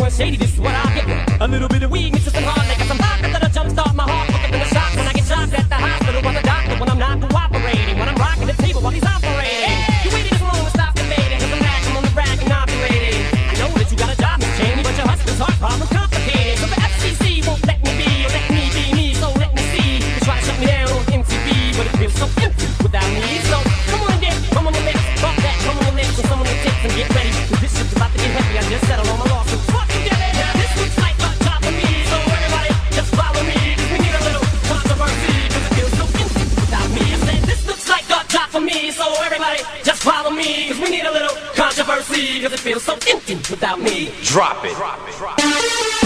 and shady, this is what I get. A little bit of weed mixes some hard liquor, some vodka that'll jumpstart my heart quicker than a shot. When I get shocked at the hospital by the doctor when I'm not cooperating, when I'm rocking the table while he's operating. You waited this long to stop debating, cause I'm back, I'm on the rack and operating. I know that you got a job, Miss Cheney, but your husband's heart problem's complicated. So the FCC won't let me be, or let me be me, so let me see. They try to shut me down on MTV, but it feels so empty without me. So come on, Dick, come on the lips, fuck that, come on the lips, and some of the tips, and get ready, cause this shit's about to get heavy. I just settled on my lawsuit. Fuck you, get it. Now this looks like a job for me, so everybody just follow me, cause we need a little controversy, cause it feels so empty without me. I said this looks like a job for me, so everybody just follow me, cause we need a little controversy, cause it feels so empty without me. Drop it. Drop it. Drop it.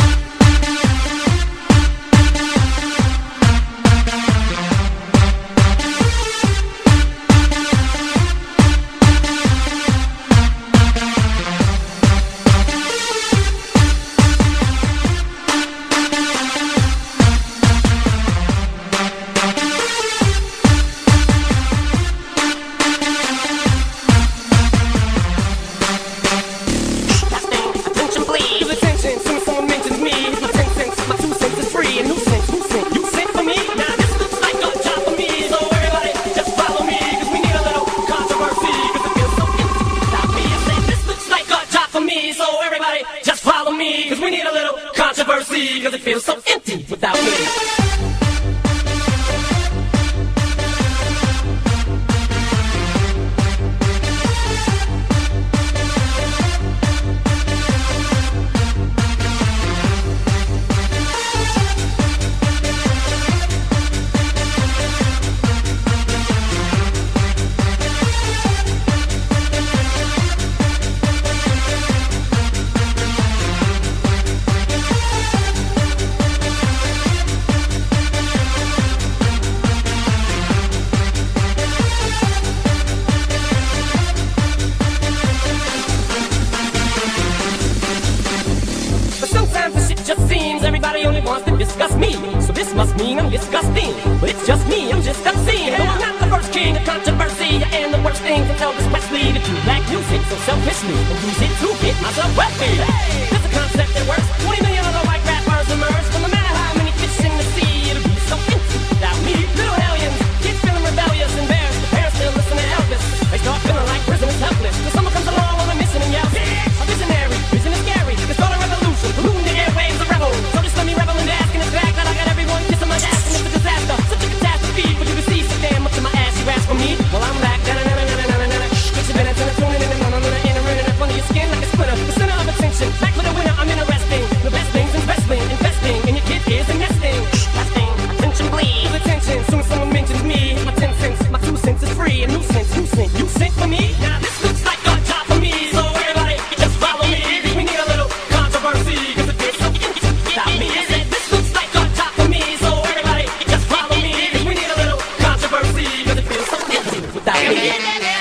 Cause it feels so empty without me. Everybody only wants to discuss me, so this must mean I'm disgusting. But it's just me, I'm just obscene. No, I'm not the first king of controversy. I am the worst thing to tell this Wesley that you lack music so selfishly and use it to get myself wealthy. Hey, there's a concept that works. 20 million other white rappers emerge. But no matter how many fish in the sea, it'll be so empty without me. Little hellions, kids feeling rebellious and embarrassed. The parents still listen to Elvis. They start feeling like prisoners helpless. When someone comes along on a mission and yells, a visionary, vision is scary. They start a revolution, polluting the airwaves, a rebel. So just let me revel in the ass, and it's back that I got everyone kissing my ass, and it's a disaster, such a catastrophe. But you can see so damn much of my ass you ask for me. Well, I'm back, get your minutes and I'm tuning in and on in and running up under your skin like a splinter. The center of attention, back for the winner, I'm interesting. The best things in wrestling, investing in your kid is a nesting. Lasting, attention bleed. Feel attention, soon as someone mentions me. My 10 cents, my 2 cents is free. A nuisance, you sent for me. Now this looks like a job for me, so everybody just follow me. We need a little controversy, cause it feels so empty without me. I said this looks like a job for me, so everybody just follow me. We need a little controversy, cause it feels so empty without me.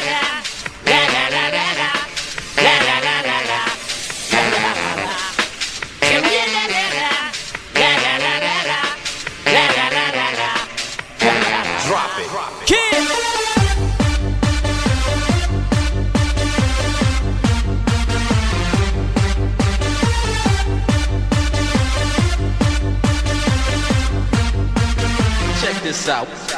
Drop it. Check this out.